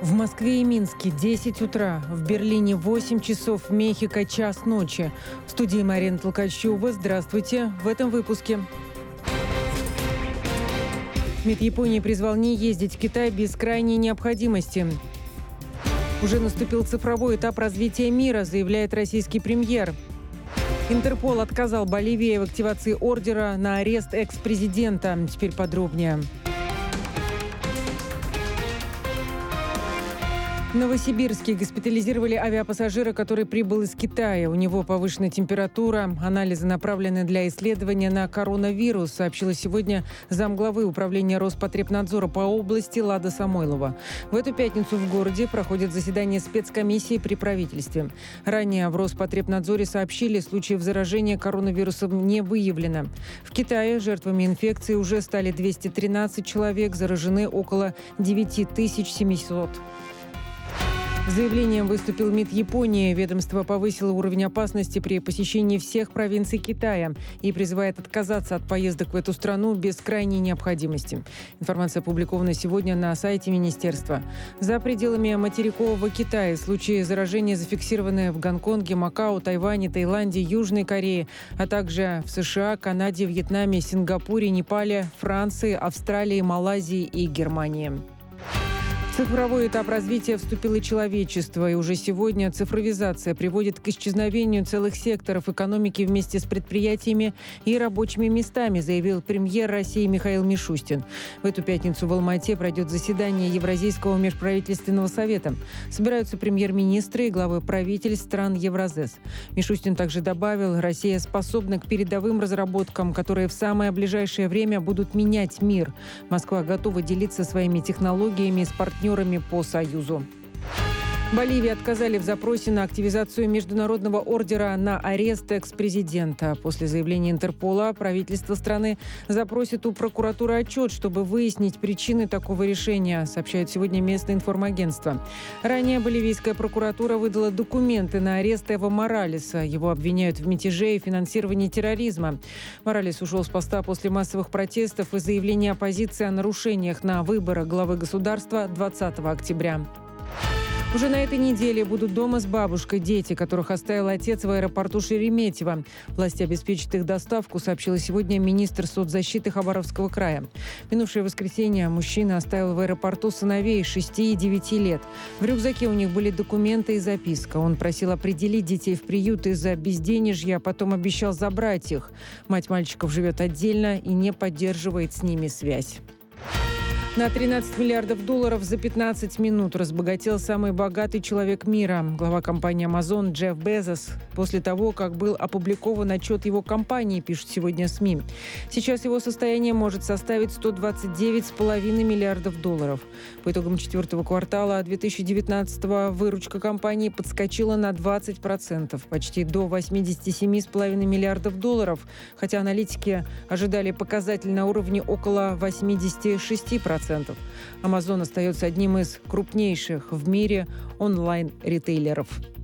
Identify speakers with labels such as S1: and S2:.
S1: В Москве и Минске 10 утра, в Берлине 8 часов, в Мехико час ночи. В студии Марина Толкачева. Здравствуйте. В этом выпуске. МИД Японии призвал не ездить в Китай без крайней необходимости. Уже наступил цифровой этап развития мира, заявляет российский премьер. Интерпол отказал Боливии в активации ордера на арест экс-президента. Теперь подробнее. В Новосибирске госпитализировали авиапассажира, который прибыл из Китая. У него повышенная температура. Анализы направлены для исследования на коронавирус, сообщила сегодня замглавы управления Роспотребнадзора по области Лада Самойлова. В эту пятницу в городе проходит заседание спецкомиссии при правительстве. Ранее в Роспотребнадзоре сообщили, случаев заражения коронавирусом не выявлено. В Китае жертвами инфекции уже стали 213 человек, заражены около 9700. С заявлением выступил МИД Японии. Ведомство повысило уровень опасности при посещении всех провинций Китая и призывает отказаться от поездок в эту страну без крайней необходимости. Информация опубликована сегодня на сайте министерства. За пределами материкового Китая случаи заражения зафиксированы в Гонконге, Макао, Тайване, Таиланде, Южной Корее, а также в США, Канаде, Вьетнаме, Сингапуре, Непале, Франции, Австралии, Малайзии и Германии. В цифровой этап развития вступило и человечество, и уже сегодня цифровизация приводит к исчезновению целых секторов экономики вместе с предприятиями и рабочими местами, заявил премьер России Михаил Мишустин. В эту пятницу в Алма-Ате пройдет заседание Евразийского межправительственного совета. Собираются премьер-министры и главы правительств стран Евразес. Мишустин также добавил, Россия способна к передовым разработкам, которые в самое ближайшее время будут менять мир. Москва готова делиться своими технологиями с партнерами по Союзу. Боливии отказали в запросе на активизацию международного ордера на арест экс-президента. После заявления Интерпола правительство страны запросит у прокуратуры отчет, чтобы выяснить причины такого решения, сообщает сегодня местное информагентство. Ранее боливийская прокуратура выдала документы на арест Эво Моралеса. Его обвиняют в мятеже и финансировании терроризма. Моралес ушел с поста после массовых протестов и заявления оппозиции о нарушениях на выборах главы государства 20 октября. Уже на этой неделе будут дома с бабушкой дети, которых оставил отец в аэропорту Шереметьево. Власти обеспечат их доставку, сообщила сегодня министр соцзащиты Хабаровского края. В минувшее воскресенье мужчина оставил в аэропорту сыновей 6 и 9 лет. В рюкзаке у них были документы и записка. Он просил определить детей в приют из-за безденежья, а потом обещал забрать их. Мать мальчиков живет отдельно и не поддерживает с ними связь. На $13 миллиардов за 15 минут разбогател самый богатый человек мира, глава компании Amazon Джефф Безос, после того, как был опубликован отчет его компании, пишут сегодня СМИ. Сейчас его состояние может составить $129,5 миллиардов. По итогам четвертого квартала 2019-го выручка компании подскочила на 20%, почти до $87,5 миллиардов, хотя аналитики ожидали показатель на уровне около 86%. Amazon остается одним из крупнейших в мире онлайн-ритейлеров.